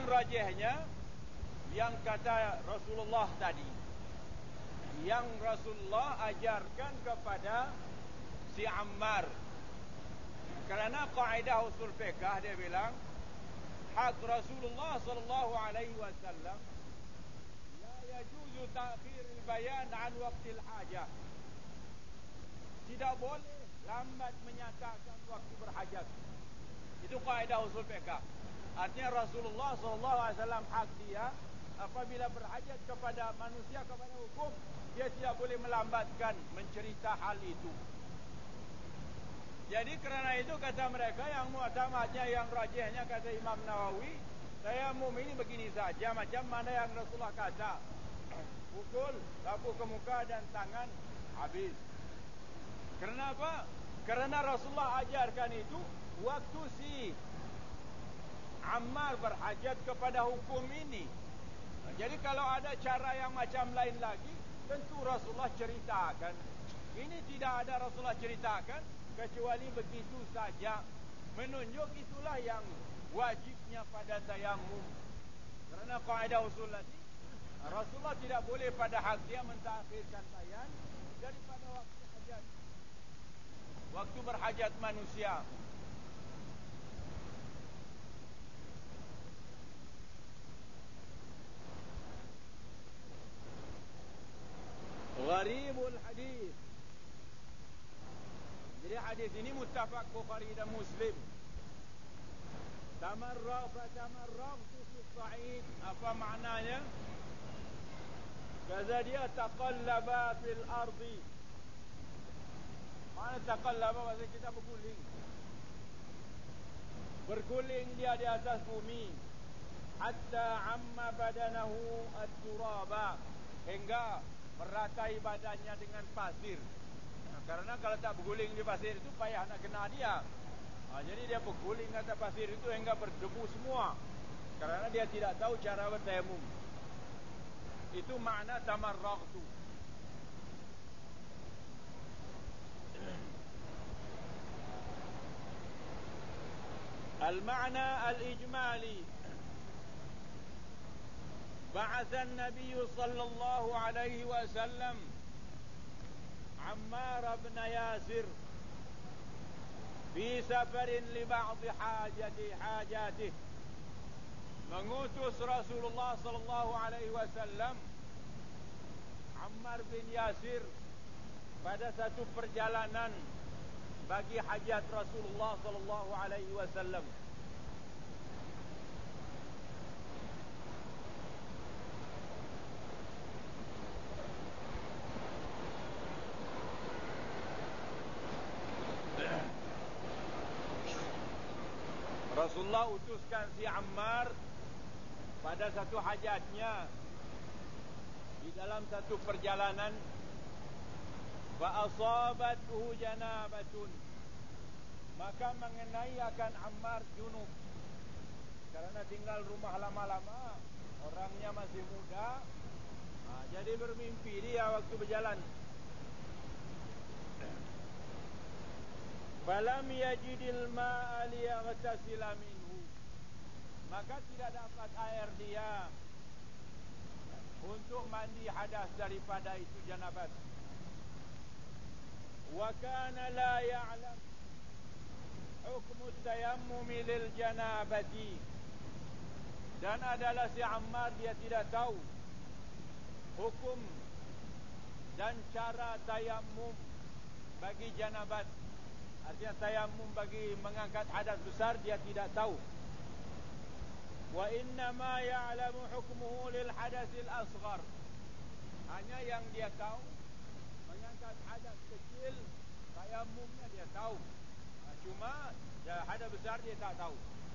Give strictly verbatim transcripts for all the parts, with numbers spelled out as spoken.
yang rajihnya yang kata Rasulullah tadi, yang Rasulullah ajarkan kepada si Ammar. Kerana kaidah usul fiqh dia bilang hak Rasulullah sallallahu alaihi wasallam la yajuzu ta'khir al-bayan an waqtil hajah. Tidak boleh lambat menyatakan waktu berhajat. Itu kaidah usul fiqh. Artinya Rasulullah sallallahu alaihi wasallam hak dia apabila berhajat kepada manusia, kepada hukum, dia tidak boleh melambatkan mencerita hal itu. Jadi kerana itu kata mereka yang mu'tamadnya, yang rajihnya kata Imam Nawawi, tayamum ini begini saja macam mana yang Rasulullah kata. Pukul, sapu ke muka dan tangan, habis. Kenapa? Kerana Rasulullah ajarkan itu waktu si Ammar berhajat kepada hukum ini. Jadi kalau ada cara yang macam lain lagi, tentu Rasulullah ceritakan. Ini tidak ada Rasulullah ceritakan, kecuali begitu saja. Menunjuk itulah yang wajibnya pada tayamum. Kerana kaidah usul tadi, Rasulullah tidak boleh pada hak dia mentakhirkan bayan daripada waktu hajat, waktu berhajat manusia. Gharibul hadis. Jadi hadis ini muttafaq Bukhari dan Muslim. Tamarra fa tamarraqtu fi sa'id. Apa maknanya? Kata dia taqallaba fil ardi. Mana taqallaba bahasa kita berguling. Berguling dia di atas bumi. Hatta amma badanahu at-turaba. Hingga meratai badannya dengan pasir. Nah, karena kalau tak berguling di pasir itu payah nak kena dia. Nah, jadi dia berguling atas pasir itu hingga berdebu semua. Karena dia tidak tahu cara bertayamum. Itu makna tamarraqtu. Al-ma'na al-ijmali. بعث النبي صلى الله عليه وسلم عمار بن ياسر في سفر لبعض حاجته حاجاته. Mengutus Rasulullah sallallahu alaihi wasallam Ammar bin Yasir pada satu perjalanan bagi hajat Rasulullah sallallahu alaihi wasallam. Rasulullah utuskan si Ammar pada satu hajatnya di dalam satu perjalanan. Fa asabathu janabatun. Maka mengenai akan Ammar junub. Karena tinggal rumah lama-lama, orangnya masih muda. Nah, jadi bermimpi dia waktu berjalan. Falam yajidil ma'a liyaghtasila minhu. Maka tidak dapat air dia untuk mandi hadas daripada itu janabat. Wa kana la ya'lam hukm at-tayammum lil janabati. Dan adalah si Ammar dia tidak tahu hukum dan cara tayamum bagi janabat. Artinya tayamum bagi mengangkat hadas besar dia tidak tahu. Wa inna ma ya'lamu hukmuhu lil hadatsil asghar. Hanya yang dia tahu mengangkat hadas kecil, tayamumnya dia tahu. Nah, cuma hadas besar dia tak tahu.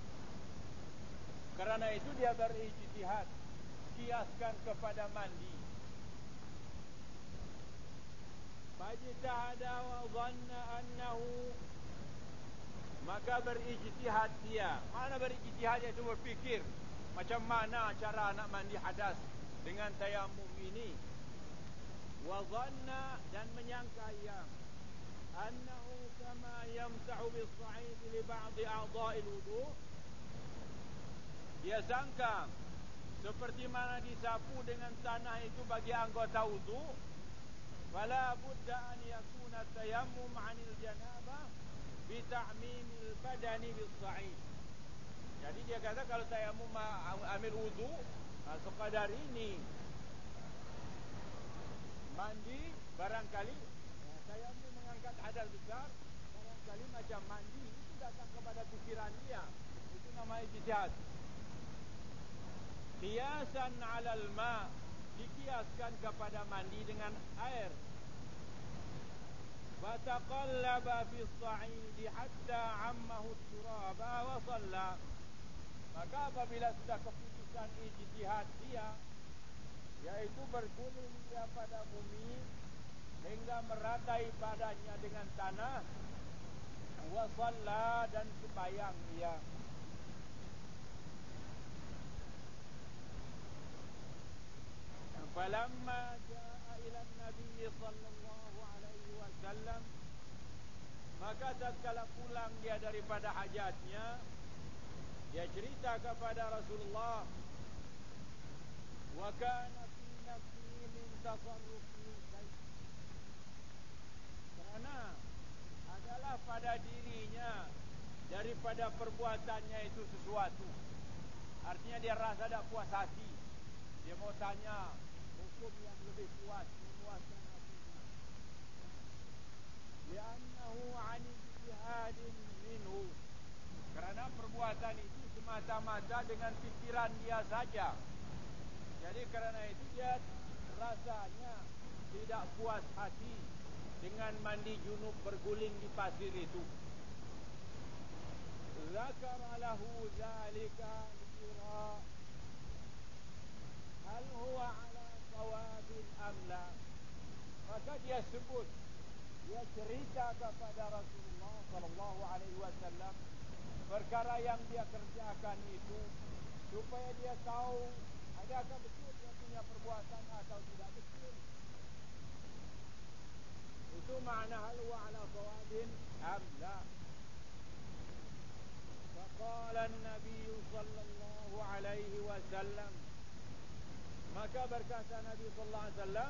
Kerana itu dia berijtihad, kiaskan kepada mandi. Fajtahada wa dhanna annahu. Maka berijtihad dia. Mana berijtihad iaitu berfikir macam mana cara nak mandi hadas dengan tayamum ini. Wa dhanna, dan menyangka ia annahu kama yamsahu bis-sa'id li ba'd a'dha'il wudu'. dia sangka seperti mana disapu dengan tanah itu bagi anggota wudu, fala budda an yakuna tayammum 'anil janabah bi ta'mimil badani bis sa'id. Jadi dia kata kalau tayammum ambil wudu, nah, sekadar ini mandi barangkali, nah, tayammum mengangkat hadas besar, barangkali macam mandi itu datang kepada pikiran dia, itu namanya ijtihad. Qiyasan 'alal ma, dikiaskan kepada mandi dengan air. Fataqallaba fi as-sa'id hatta 'ammahu at-turaba wa shalla. Maka apabila sudah keputusan ijtihad dia, yaitu berguling dia pada bumi hingga meratai badannya dengan tanah, wa shalla, dan sembahyang dia. Falamma jaa ila an-nabi sallallahu alaihi wasallam, maka tatkala pulang dia daripada hajatnya, dia cerita kepada Rasulullah, wa kana fi nafsi min tasarrufi syai', karena adalah pada dirinya daripada perbuatannya itu sesuatu. Artinya dia rasa tak puas hati, dia mau tanya hukum yang lebih puas, memuaskan hatinya. Li'annahu 'an ijtihadin minhu, karena perbuatan itu semata-mata dengan pikiran dia saja. Jadi kerana itu dia rasanya tidak puas hati dengan mandi junub berguling di pasir itu. Zakara lahu zalika liyura hal huwa ala sawabin amla. Maka dia sebut, dia cerita kepada Rasulullah sallallahu alaihi wasallam perkara yang dia kerjakan itu, supaya dia tahu adakah betul dia punya perbuatan atau tidak betul. Itu makna hal huwa ala sawabin amla. Faqala an-nabi sallallahu alaihi wasallam, maka berkata Nabi sallallahu alaihi wasallam,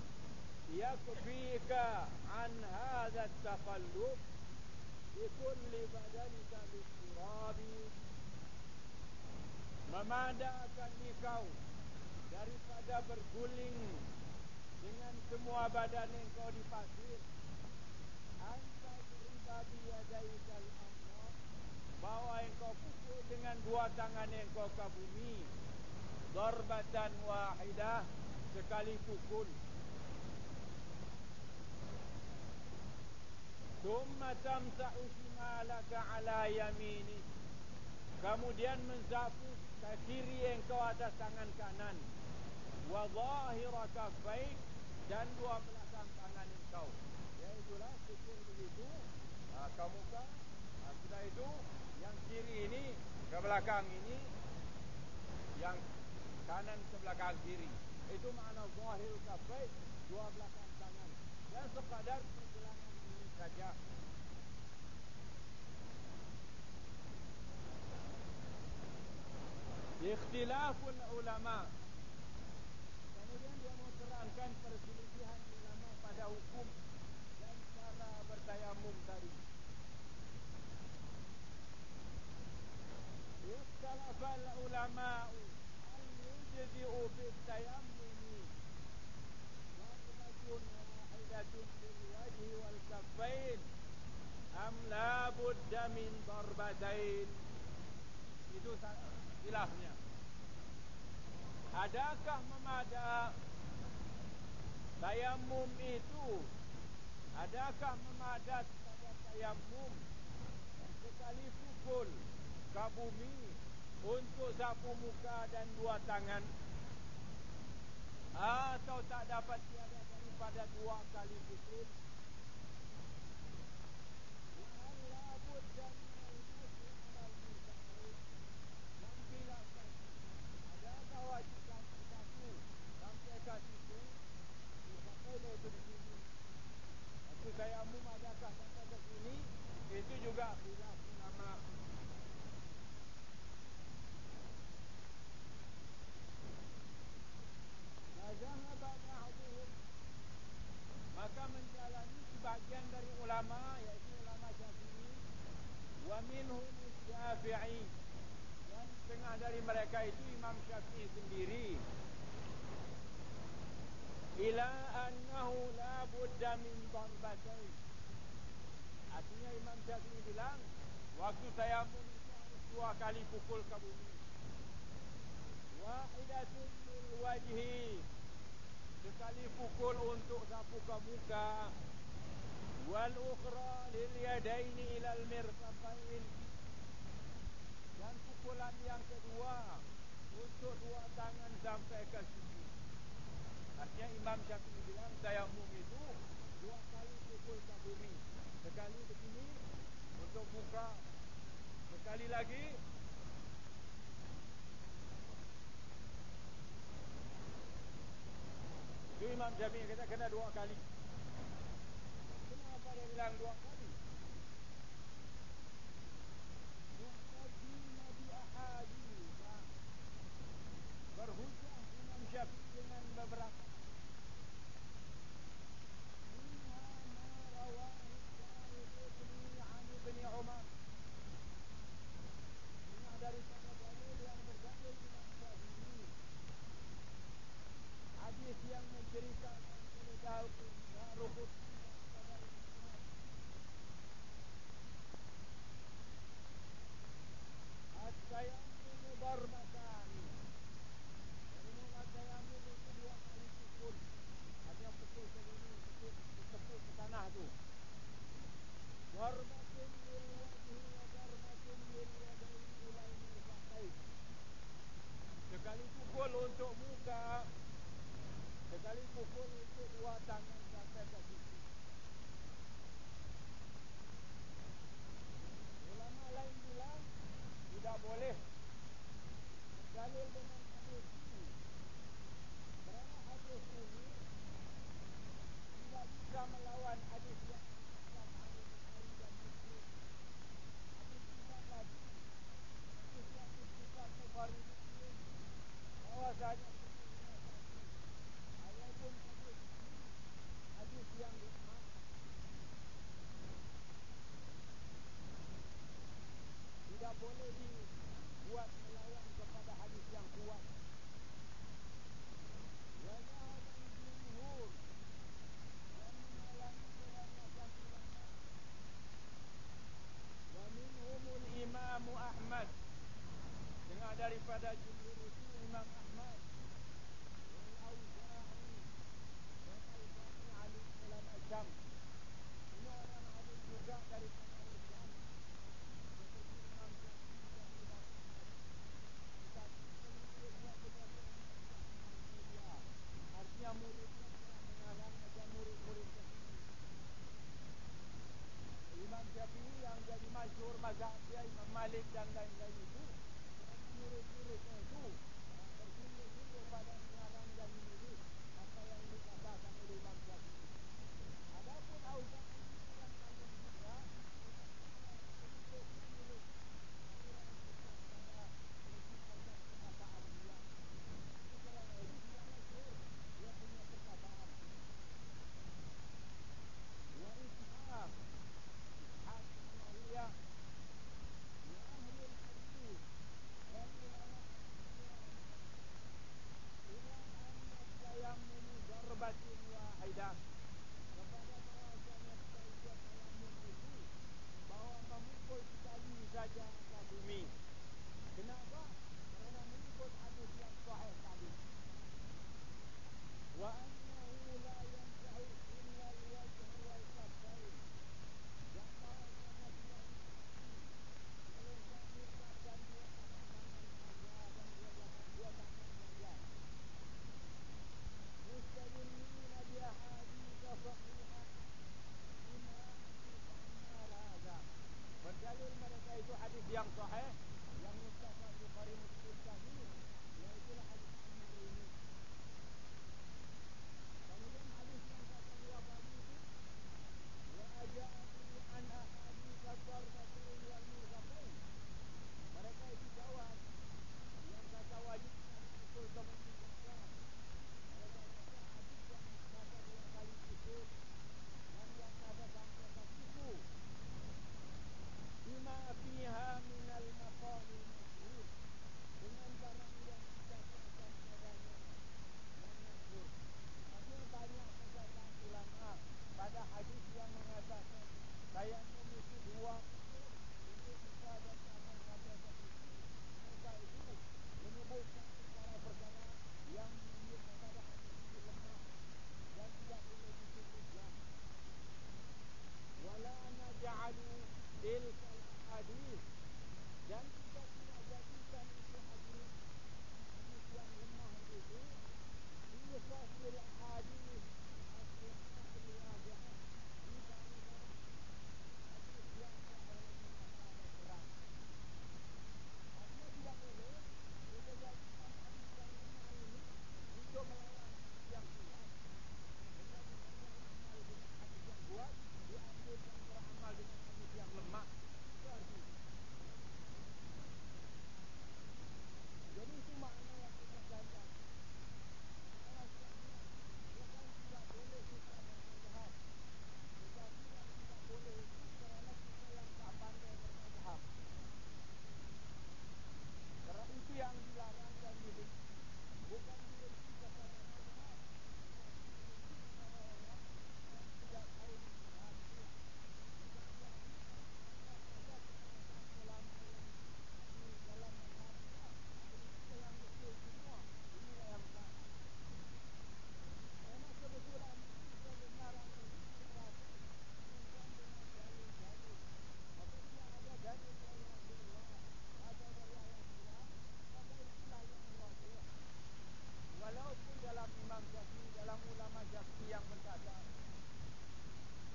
yakfika an hadha at-taqallub bi kulli badanika bis-turabi, memadakan engkau daripada berguling dengan semua badan engkau di pasir, anta riba bi yadaikal ardh, bahwa engkau pukul dengan dua tangan engkau ke bumi, darbatan wahidah, sekali pukul. Thumma tamsahu shimalaka ala yamini, kemudian mensapu ke kiri engkau atas tangan kanan, wa zahira kaffaik, dan dua belakang tangan engkau. Yaitulah pukul begitu, ha, ke muka, ha, sudah itu yang kiri ini ke belakang ini, yang kanan ke belakang kiri. Itu makna zahir kaffaik, dua belakang tangan, dan sekadar pergelangan ini saja. Ikhtilaful ulama, kemudian dia mau terangkan perselisihan ulama pada hukum dan cara bertayamum tadi. Ikhtilaful ulama hal yujzi'u fit tayammumi darbatun wahidatun lil wajhi wal kaffain am la budda min darbatain. Itu khilafnya. Adakah memada tayamum itu, adakah memadat pada tayamum sekali pukul ke bumi untuk sapu muka dan dua tangan, atau tak dapat tiada daripada dua kali pukul? Dan bila ada kewajiban satu sampai ke situ, sampai itu di sini. Waktu tayamum adakah sampai ke sini? Itu juga khilaf ulama. ulama, iaitu ulama Syafi'i, wa minhum Syafi'i, dan setengah dari mereka itu Imam Syafi'i sendiri, ila annahu la budda min darbatain. Artinya Imam Syafi'i bilang waktu tayamum itu harus dua kali pukul ke bumi. Wahidatun lil wajhi, sekali pukul untuk sapu ke muka. Wal ukhra lil yadaini ila al mirfaqain, dan pukulan yang kedua untuk dua tangan sampai ke siku. Artinya Imam Syafi'i bilang tayamum itu dua kali pukul ke bumi. Sekali begini untuk muka, sekali lagi itu Imam Syafi'i kata kena dua kali. Kenapa dia bilang dua kali? Muqaddimah bi ahadits, berhujjah Imam Syafi'i dengan beberapa. Minha ma rawahu Al-Qutni 'an Ibnu Umar. Ini daripada dalil yang berdalil Imam Syafi'i. Hadis yang menceritakan oleh Daruqutni kepada Ibnu Umar. At-tayammum darbatan. Tayamum itu dua kali pukul. Artinya pukul ke bumi, pukul tepuk ke tanah tu. Darbatun lil wajhi wa darbatun lil yadaini ila al-mirfaqain. Sekali pukul untuk muka, sekali pukul untuk dua tangan sampai ke siku. Ulama lain bilang tidak boleh berdalil dengan hadis ini, kerana hadis ini tidak bisa melawan hadis yang dalam hadis Bukhari dan Muslim. Hadis kita tadi, hadis yang disebutkan Bukhari Muslim, bahwasanya walaupun hadis ini hadis yang lemah, tidak boleh dibuat melawan kepada hadis yang kuat. Wajah dan jumhur, dan mengalami kebanyakan ulama. Wa minhumul Imam Ahmad, tengah daripada jumhur itu Imam Ahmad.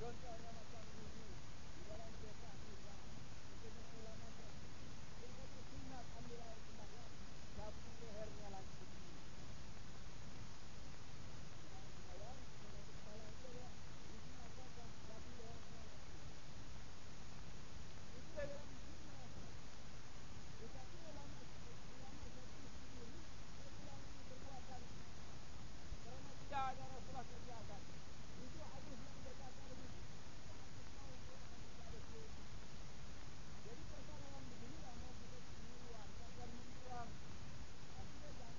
Contohnya macam ini di dalam kisah kita, mungkin ulama berfikir berkata sunat ambil air sembahyang, tapi lehernya lagi begini. Sembahyang, sembahyang kepala itu ya, disunatkan, tapi lehernya lagi begini. Itu dalam sunnah. Tetapi ulama ulama satu sendiri dia bilang ini perbuatan kerana tidak ada Rasulullah kerjakan. Itu hadis yang berkata begitu. Hadis mau Quran tidak ada sunnah. Jadi perkara yang beginilah mau kita mengeluarkan dan membuang. Artinya jangan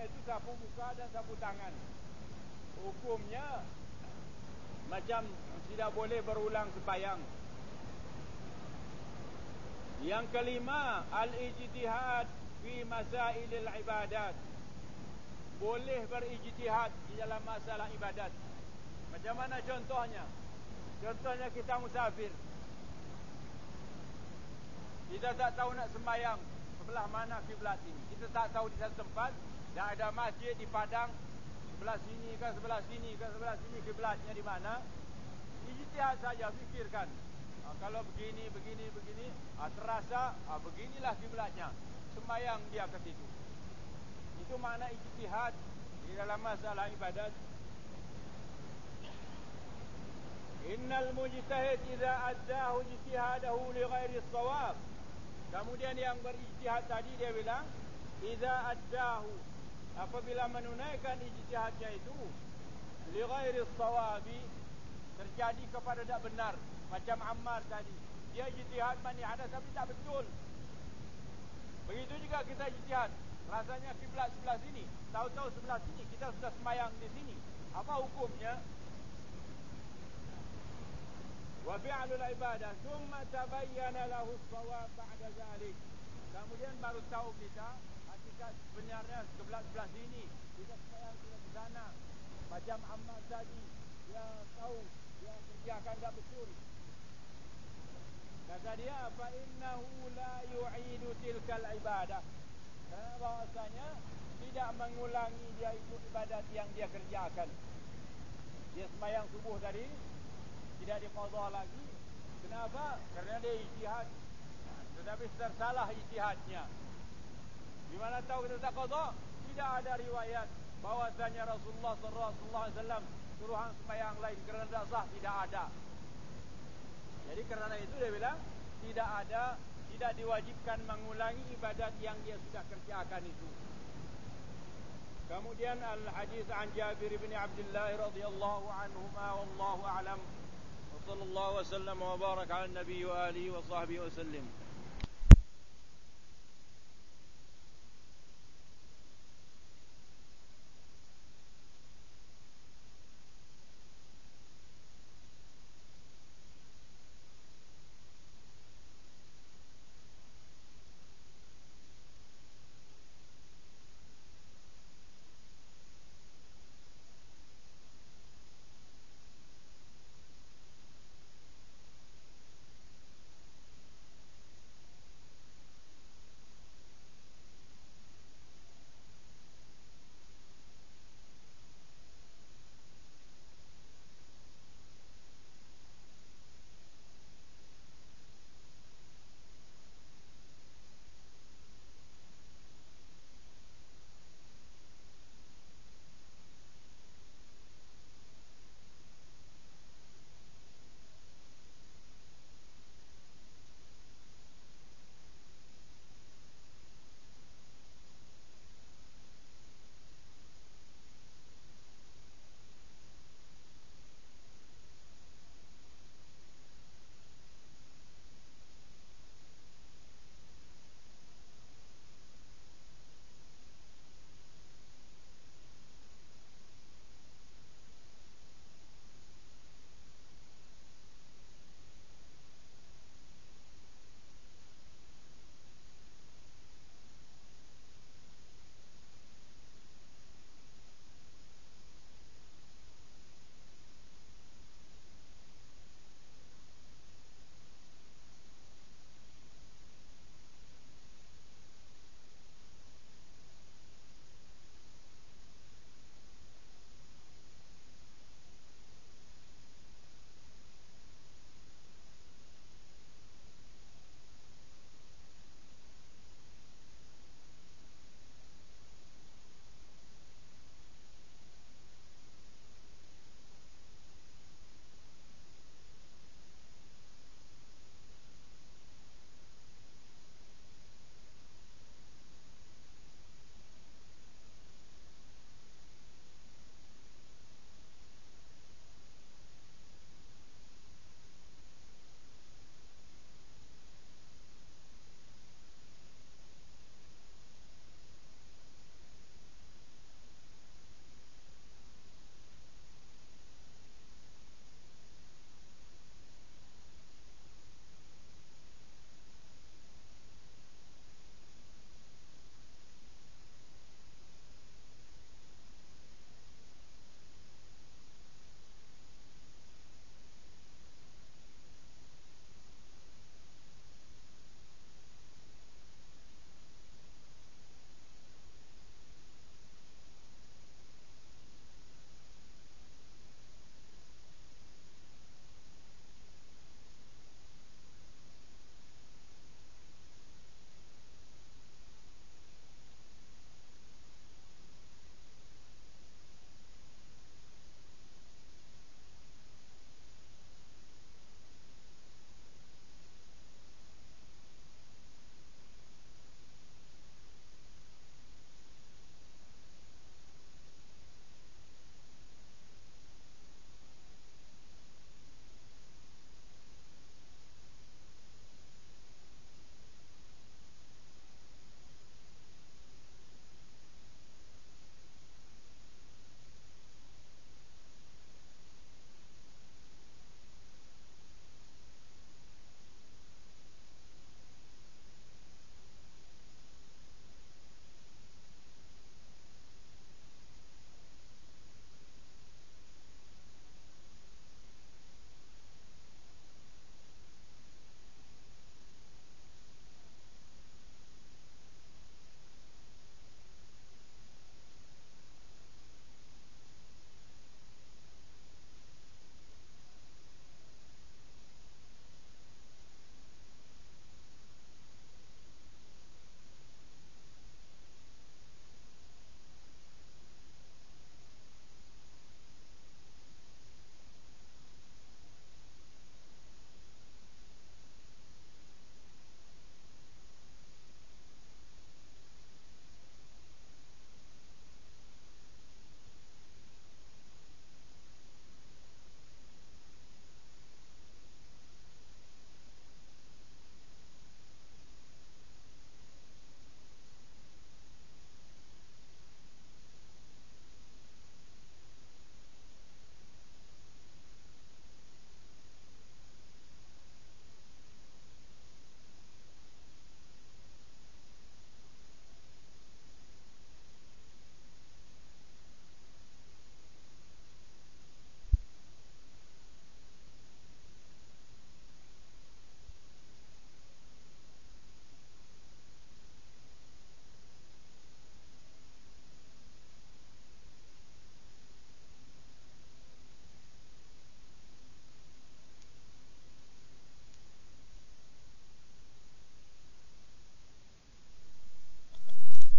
itu sapu muka dan sapu tangan. Hukumnya macam tidak boleh berulang sembahyang. Yang kelima, al-ijtihad fi masailil ibadat. Boleh berijtihad di dalam masalah ibadat. Macam mana contohnya? Contohnya kita musafir. Kita tak tahu nak sembahyang sebelah mana kiblat ini. Kita tak tahu di satu tempat dah ada masjid di padang, sebelah sini ke sebelah sini ke sebelah sini kiblatnya di mana. Ijtihad saja, fikirkan. Ha, kalau begini, begini, begini, ha, terasa ha, beginilah kiblatnya. Sembahyang dia ke situ. Itu makna ijtihad di dalam masalah ibadat. Innal mujtahid idza addahu ijtihadahu li ghairi as-shawab. Kemudian yang berijtihad tadi dia bilang idza addahu, apabila menunaikan ijtihadnya itu li ghairi as-shawabi, terjadi kepada tak benar. Macam Ammar tadi, dia ijtihad mani ada tapi tak betul. Begitu juga kita ijtihad, rasanya kiblat sebelah sini, tahu-tahu sebelah sini, kita sudah sembahyang di sini. Apa hukumnya? Wa fi'lul ibadah thumma tabayyana lahu as-shawab ba'da zalik. Kemudian baru tahu kita hakikat sebenarnya sebelah-sebelah sini, kita sembahyang di sana. Macam Ammar tadi, dia tahu dia kerjakan tak betul. Kata dia, fa innahu la yu'idu tilkal ibadah. Kerana bahasanya tidak mengulangi dia itu ibadat yang dia kerjakan. Dia sembahyang subuh tadi tidak diqadha lagi. Kenapa? Kerana dia ijtihad, tetapi tersalah ijtihadnya. Di mana tahu kita tak qadha? Tidak ada riwayat bahwasanya Rasulullah sallallahu alaihi wasallam suruhan sembahyang lain kerana tak sah, tidak ada. Jadi kerana itu dia bilang tidak ada, tidak diwajibkan mengulangi ibadat yang dia sudah kerjakan itu. Kemudian al-hadis an Jabir bin Abdullah radhiyallahu anhuma wallahu a'lam. Wa sallallahu wa sallam wa baraka ala nabiy wa alihi wa sahbihi wa sallam.